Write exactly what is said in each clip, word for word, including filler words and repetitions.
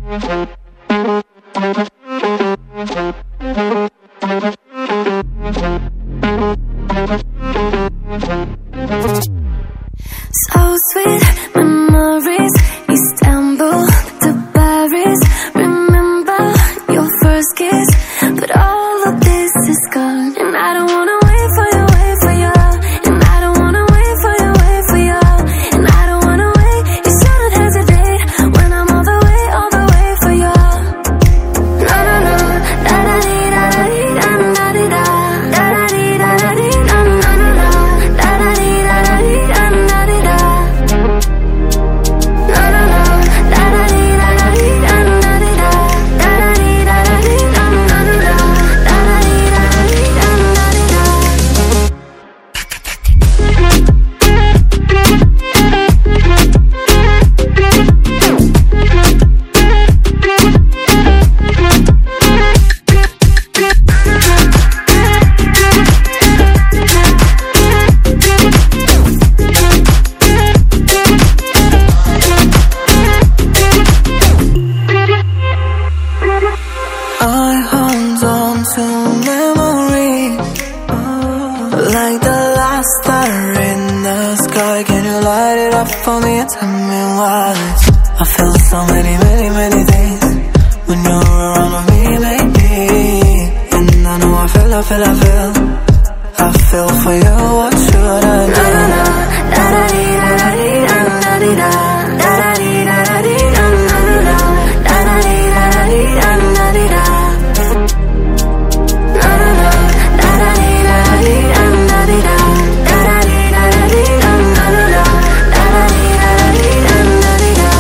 So sweet memories, Istanbul to Paris. Remember your first kiss, but all of this is gone. And I don't wanna wait for you, wait for you. And I don't wanna wait for you, wait for you. And I don't wanna wait, you shouldn't hesitate when I'm all the way, all the way for you. No, no, no, da da dee da da dee da da dee da da da dee da da dee da no, no, no, da da dee da da dee da da dee da. No, no, no, da da dee da da dee da da dee da da da dee da da dee da no, no, no, da da dee da da dee da da dee da. I hold on to memories like the last star in the sky. Can you light it up for me and tell me why? I feel so many, many, many things when you're around with me, baby. And I know I feel, I feel, I feel I feel for you, what should I do? No, no, no, da da dee da da dee da da dee da da da dee da da dee da no, no, no, da da dee da da dee da da dee da. No, no, no, da da dee da da dee da da dee da da da dee da da dee da no, no, no, da da dee da da dee da da dee da.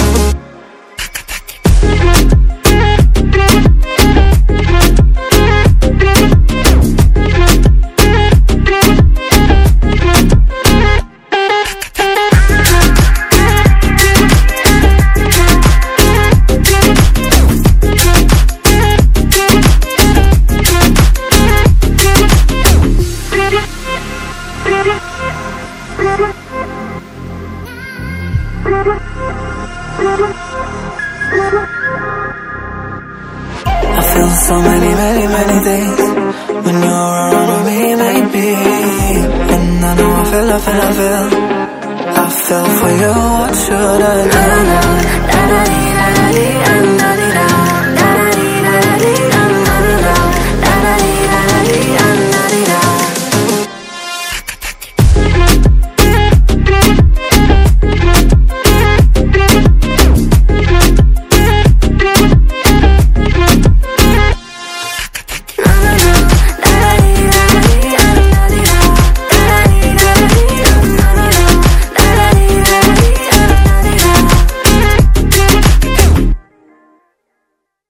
I feel so many, many, many things when you're around with me, maybe. And I know I feel, I feel, I feel I feel for you, what should I do? No, no, no, da da dee da